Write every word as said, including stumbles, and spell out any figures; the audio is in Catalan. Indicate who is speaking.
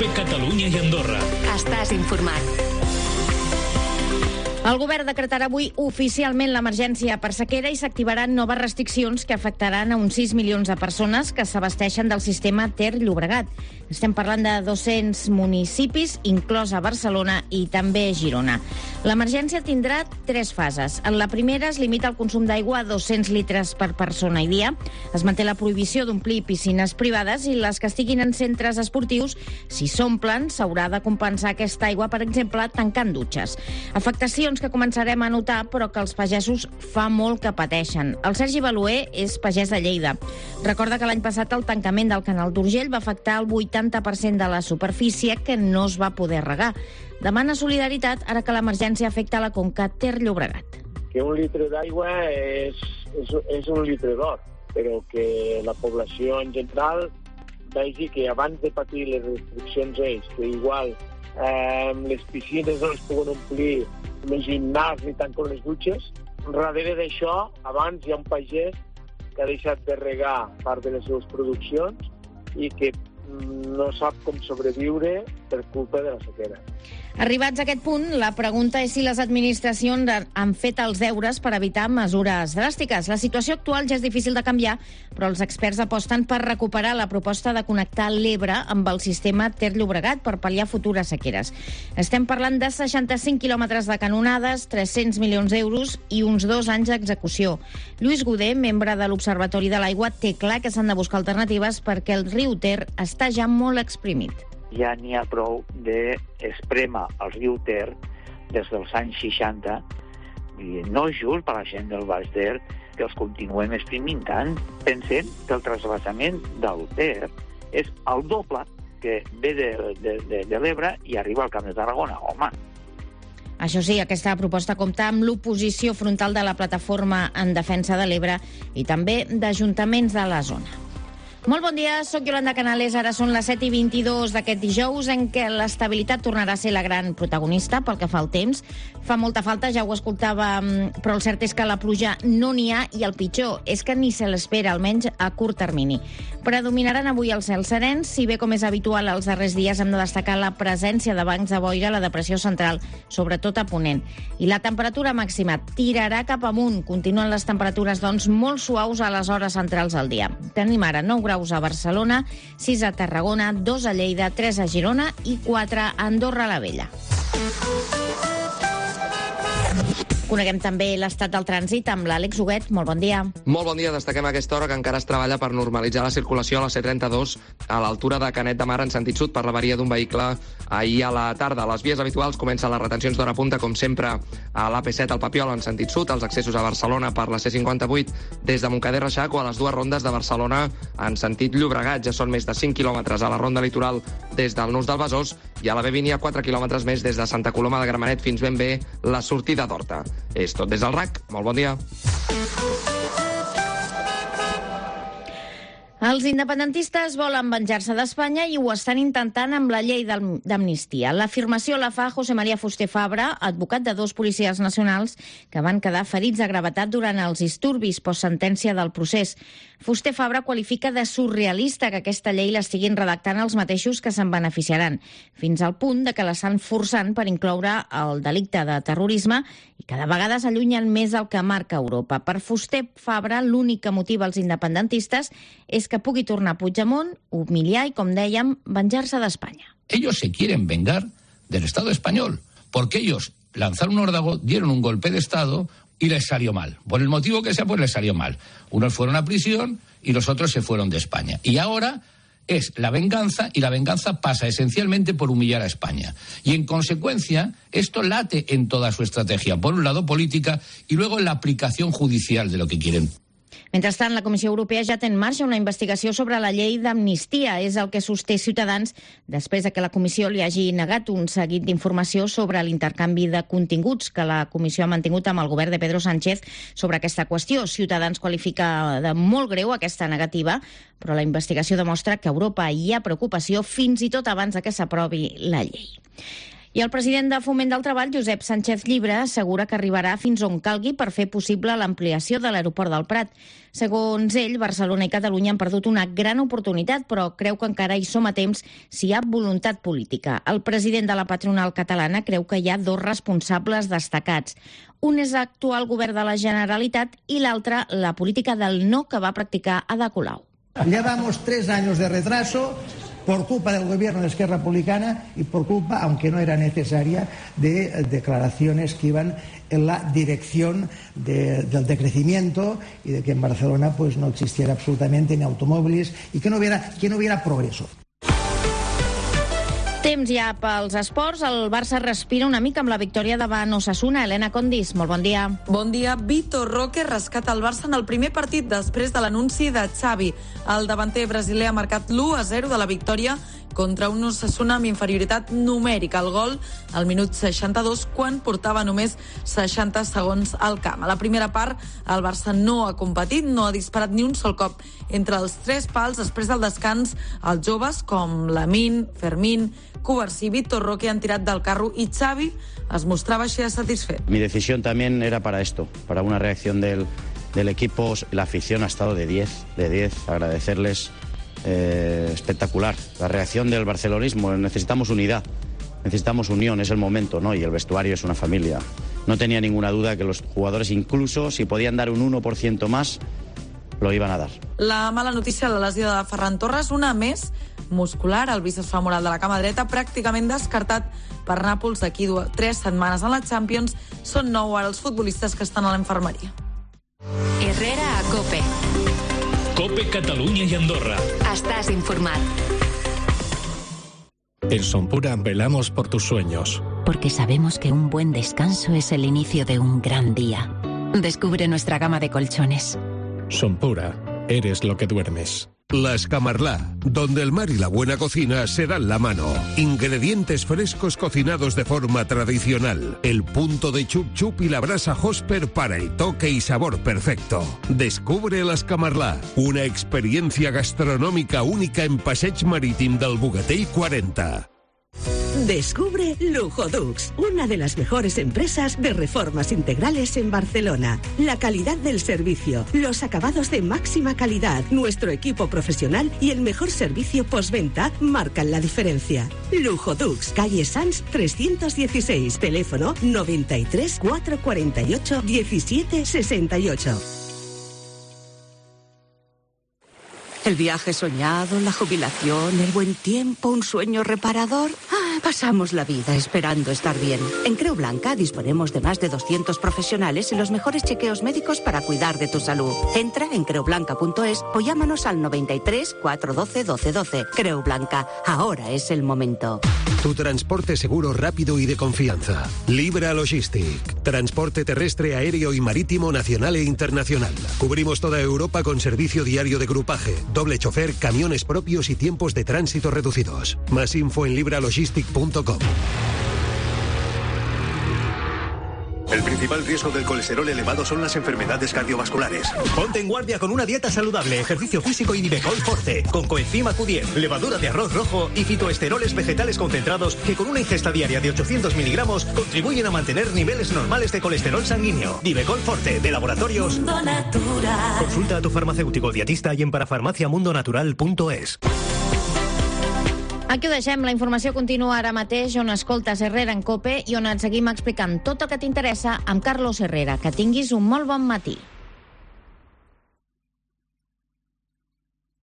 Speaker 1: COPE Catalunya i Andorra.
Speaker 2: Estàs informat. El govern decretarà avui oficialment l'emergència per sequera i s'activaran noves restriccions que afectaran a uns sis milions de persones que s'abasteixen del sistema Ter-Llobregat. Estem parlant de dos-cents municipis, inclosa Barcelona i també Girona. L'emergència tindrà tres fases. En la primera es limita el consum d'aigua a dos-cents litres per persona i dia. Es manté la prohibició d'omplir piscines privades i les que estiguin en centres esportius, si s'omplen, s'haurà de compensar aquesta aigua, per exemple, tancant dutxes. Afectacions que començarem a notar, però que els pagesos fa molt que pateixen. El Sergi Baluer és pagès de Lleida. Recorda que l'any passat el tancament del canal d'Urgell va afectar el vuitanta per cent de la superfície que no es va poder regar. Demana solidaritat ara que l'emergència afecta la conca Ter-Llobregat.
Speaker 3: Que un litre d'aigua és, és, és un litre d'or, però que la població en general vegi que abans de patir les restriccions ells, que igual eh, les piscines no les poden omplir, el gimnàs ni tant com les dutxes, darrere d'això, abans hi ha un pagès que ha deixat de regar part de les seves produccions i que no sap com sobreviure per culpa de la sequera.
Speaker 2: Arribats a aquest punt, la pregunta és si les administracions han fet els deures per evitar mesures dràstiques. La situació actual ja és difícil de canviar, però els experts aposten per recuperar la proposta de connectar l'Ebre amb el sistema Ter-Llobregat per pal·liar futures sequeres. Estem parlant de seixanta-cinc quilòmetres de canonades, tres-cents milions d'euros i uns dos anys d'execució. Lluís Goder, membre de l'Observatori de l'Aigua, té clar que s'han de buscar alternatives perquè el riu Ter està ja molt exprimit.
Speaker 4: Ja n'hi ha prou d'esprema el riu Ter des dels anys seixanta. I no és just per la gent del Baix Ter que els continuem exprimint tant. Pensem que el trasbassament del Ter és el doble que ve de, de, de, de l'Ebre i arriba al Camp de Tarragona. Home!
Speaker 2: Això sí, aquesta proposta compta amb l'oposició frontal de la Plataforma en Defensa de l'Ebre i també d'ajuntaments de la zona. Molt bon dia, sóc Yolanda Canales. Ara són les set i vint-i-dos d'aquest dijous en què l'estabilitat tornarà a ser la gran protagonista pel que fa al temps. Fa molta falta, ja ho escoltàvem, però el cert és que la pluja no n'hi ha i el pitjor és que ni se l'espera, almenys a curt termini. Predominaran avui els cels serens, si bé com és habitual els darrers dies hem de destacar la presència de bancs de boira a la depressió central, sobretot a Ponent. I la temperatura màxima tirarà cap amunt. Continuen les temperatures, doncs, molt suaus a les hores centrals del dia. Tenim ara nou graus a Barcelona, sis a Tarragona, dos a Lleida, tres a Girona i quatre a Andorra la Vella. Coneguem també l'estat del trànsit amb l'Àlex Huguet. Molt bon dia.
Speaker 5: Molt bon dia. Destaquem a aquesta hora que encara es treballa per normalitzar la circulació a la C trenta-dos a l'altura de Canet de Mar en sentit sud per l'avaria d'un vehicle ahir a la tarda. A les vies habituals comencen les retencions d'hora punta, com sempre, a l'A P set al Papiol en sentit sud, els accessos a Barcelona per la C cinquanta-vuit des de Montcada i Reixac o a les dues rondes de Barcelona en sentit Llobregat. Ja són més de cinc quilòmetres a la ronda litoral des del Nus del Besòs i a la B vint hi ha quatre quilòmetres més des de Santa Coloma de Gramenet fins ben bé la sortida d'Horta. És tot des del R A C. Molt bon dia.
Speaker 2: Els independentistes volen venjar-se d'Espanya i ho estan intentant amb la llei d'amnistia. L'afirmació la fa José María Fuster Fabra, advocat de dos policies nacionals que van quedar ferits de gravetat durant els disturbis postsentència del procés. Fuster Fabra qualifica de surrealista que aquesta llei l'estiguin redactant els mateixos que se'n beneficiaran, fins al punt de que l'estan forçant per incloure el delicte de terrorisme i cada vegada s'allunyen més del que marca Europa. Per Fuster Fabra, l'únic que motiva els independentistes és que pugui tornar Puigdemont, humillar i, com dèiem, venjar-se d'Espanya.
Speaker 6: Ellos se quieren vengar del Estado español, porque ellos lanzaron un órdago, dieron un golpe de Estado y les salió mal. Por el motivo que sea, pues les salió mal. Unos fueron a prisión y los otros se fueron de España. Y ahora es la venganza, y la venganza pasa esencialmente por humillar a España. Y en consecuencia, esto late en toda su estrategia. Por un lado, política, y luego en la aplicación judicial de lo que quieren.
Speaker 2: Mentrestant, la Comissió Europea ja té en marxa una investigació sobre la llei d'amnistia. És el que sosté Ciutadans després de que la Comissió li hagi negat un seguit d'informació sobre l'intercanvi de continguts que la Comissió ha mantingut amb el govern de Pedro Sánchez sobre aquesta qüestió. Ciutadans qualifica de molt greu aquesta negativa, però la investigació demostra que a Europa hi ha preocupació fins i tot abans de que s'aprovi la llei. I el president de Foment del Treball, Josep Sánchez Llibre, assegura que arribarà fins on calgui per fer possible l'ampliació de l'aeroport del Prat. Segons ell, Barcelona i Catalunya han perdut una gran oportunitat, però creu que encara hi som a temps si hi ha voluntat política. El president de la patronal catalana creu que hi ha dos responsables destacats. Un és l'actual govern de la Generalitat i l'altre la política del no que va practicar Ada Colau.
Speaker 1: Llevamos tres años de retraso por culpa del gobierno de Esquerra Republicana y por culpa, aunque no era necesaria, de declaraciones que iban en la dirección de, del decrecimiento y de que en Barcelona pues no existiera absolutamente ni automóviles y que no hubiera, que no hubiera progreso.
Speaker 2: Temps ja pels esports. El Barça respira una mica amb la victòria davant Osasuna. Elena Condis, molt bon dia.
Speaker 7: Bon dia. Vitor Roque rescata el Barça en el primer partit després de l'anunci de Xavi. El davanter brasiler ha marcat l'u a zero de la victòria contra un Osasuna amb inferioritat numèrica. El gol al minut seixanta-dos, quan portava només seixanta segons al camp. A la primera part, el Barça no ha competit, no ha disparat ni un sol cop entre els tres pals. Després del descans, els joves com Lamine, Fermín, Cubarsí y Vitor Roque han tirat del carro y Xavi es mostraba així satisfet.
Speaker 8: Mi decisión también era para esto, para una reacción del, del equipo. La afición ha estado de diez, de diez. Agradecerles, eh, espectacular. La reacción del barcelonismo, necesitamos unidad, necesitamos unión, es el momento, ¿no? Y el vestuario es una familia. No tenía ninguna duda que los jugadores, incluso si podían dar un uno por ciento más, lo iban a dar.
Speaker 7: La mala notícia, la lesió de Ferran Torres, una més muscular. El bíceps femoral de la cama dreta, pràcticament descartat per Nàpols d'aquí tres setmanes en la Champions. Són nou ara els futbolistes que estan a l'infermeria.
Speaker 9: Herrera a COPE.
Speaker 10: COPE Catalunya i Andorra.
Speaker 9: Estàs informat.
Speaker 10: En Sonpura velamos por tus sueños.
Speaker 11: Porque sabemos que un buen descanso es el inicio de un gran día. Descubre nuestra gama de colchones.
Speaker 10: Sonpura, eres lo que duermes.
Speaker 12: La Escamarlá, donde el mar y la buena cocina se dan la mano. Ingredientes frescos cocinados de forma tradicional. El punto de chup chup y la brasa Hosper para el toque y sabor perfecto. Descubre la Escamarlá, una experiencia gastronómica única en Passeig Marítim del Bogatell cuarenta.
Speaker 13: Descubre Lujodux, una de las mejores empresas de reformas integrales en Barcelona. La calidad del servicio, los acabados de máxima calidad, nuestro equipo profesional y el mejor servicio postventa marcan la diferencia. Lujodux, calle Sanz trescientos dieciséis, teléfono noventa y tres, cuatrocientos cuarenta y ocho, diecisiete sesenta y ocho.
Speaker 14: El viaje soñado, la jubilación, el buen tiempo, un sueño reparador. Ah, pasamos la vida esperando estar bien. En Creu Blanca disponemos de más de doscientos profesionales y los mejores chequeos médicos para cuidar de tu salud. Entra en creu blanca punto es o llámanos al noventa y tres, cuatrocientos doce, doce doce. Creu Blanca, ahora es el momento.
Speaker 15: Tu transporte seguro, rápido y de confianza. Libra Logistic. Transporte terrestre, aéreo y marítimo nacional e internacional. Cubrimos toda Europa con servicio diario de grupaje, doble chofer, camiones propios y tiempos de tránsito reducidos. Más info en libralogistic punto com.
Speaker 16: El principal riesgo del colesterol elevado son las enfermedades cardiovasculares. Ponte en guardia con una dieta saludable, ejercicio físico y Divecol Forte, con coenzima Q diez, levadura de arroz rojo y fitoesteroles vegetales concentrados que con una ingesta diaria de ochocientos miligramos contribuyen a mantener niveles normales de colesterol sanguíneo. Divecol Forte, de Laboratorios
Speaker 9: Mundo Natural.
Speaker 16: Consulta a tu farmacéutico dietista y en parafarmaciamundonatural punto es.
Speaker 2: Aquí ho deixem. La informació continua ara mateix on escoltes Herrera en COPE i on et seguim explicant tot el que t'interessa amb Carlos Herrera. Que tinguis un molt bon matí.